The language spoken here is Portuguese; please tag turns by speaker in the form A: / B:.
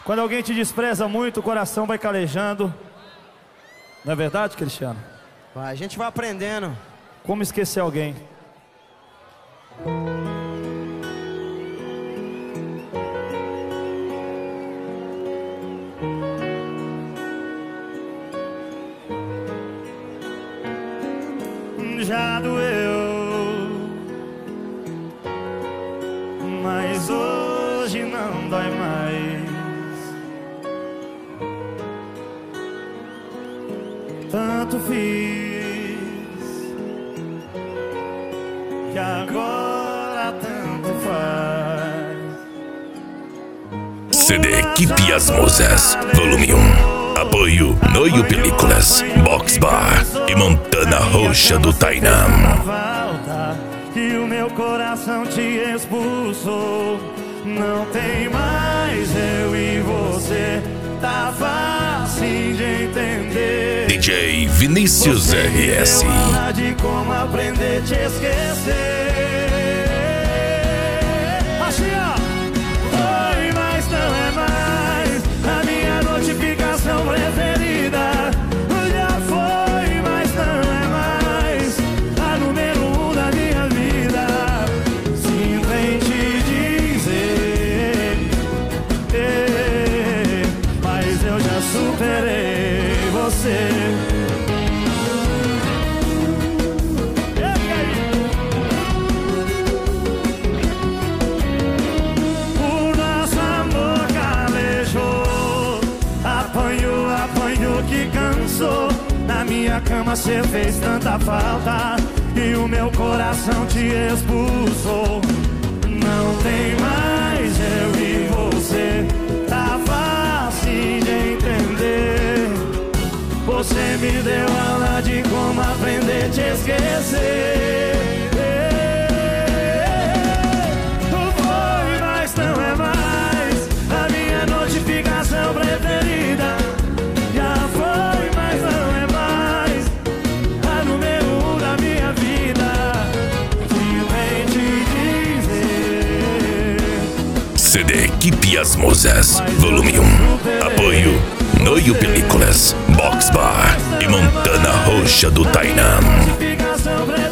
A: Quando alguém te despreza muito, o coração vai calejando. Não é verdade, Cristiano?
B: Vai, a gente vai aprendendo.
A: Como esquecer alguém? Já doeu, mas hoje não dói mais. Tanto fiz que agora tanto faz.
C: CD Equipe As Musas, volume 1. Apoio Noio Películas, Box Bar e Montana Roxa do Tainam.
A: Que o meu coração te expulsou. Não tem mais eu e você. Tá fácil de entender.
C: DJ Vinícius RS.
A: Fala de como aprender a te esquecer. Assim, ó. Foi, mas não é mais a minha notificação preferida. Já foi, mas não é mais a número 1 da minha vida. Sinto em te dizer, mas eu já superei você. O nosso amor calejou, apanhou que cansou. Na minha cama cê fez tanta falta e o meu coração te expulsou. Não tem mais eu e você. Tá fácil de entender. Você me deu aula de como aprender a te esquecer. Foi, mas não é mais a minha notificação preferida. Já foi, mas não é mais a número 1 da minha vida. Sinto em te dizer.
C: CD Equipe As Musas, volume 1. Apoio Noio Películas, Box Bar e Montana Roxa do Tainam.
A: Notificação preferida.